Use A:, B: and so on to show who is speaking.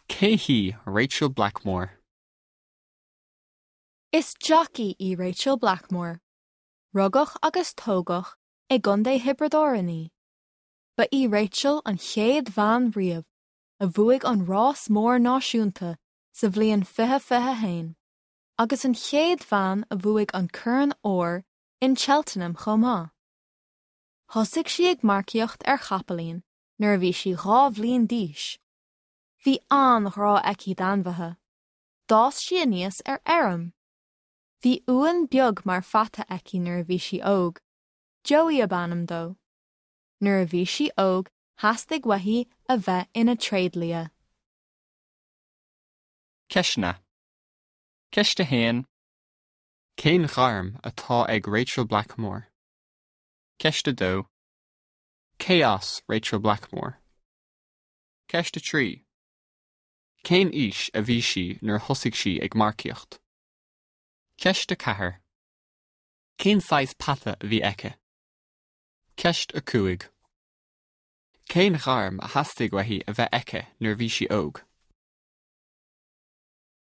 A: Cé hí Rachel Blackmore.
B: Is Jackie í Rachel Blackmore. Rugach agus tógach ag gundé hibredoraní. Ba í Rachel an chéad bhean riamh, a bhuaig an rás mór náisiúnta sa bhliain fiche hain, agus an chéad bhean a bhuaig an cuireann óir in Cheltenham chomá. Thosaigh si ag marciocht chapalaín, nuair a bhí si 2 bhliain d'aois. Bhí an rá aici danmhathe. Dás si aníos airm. Bhí uan beag mar fata aici nuair a bhí si óg. Joey a bannam dó. Nuair a bhí si óg, hastig wahí a bheith ina tréadlia.
A: Ceisna. Ceiste héin. Cén gharm atá ag Rachel Blackmore. Ceiste dó. Cé as Rachel Blackmore. Ceiste trí. Cén is a bhí si nuair thosaigh si ag marciocht. Ceiste cathair. Cén faiz pata a bhí aice. Ceist a 5. Cén gharm a hastig wahí a bheith aice nuair bhí si óg.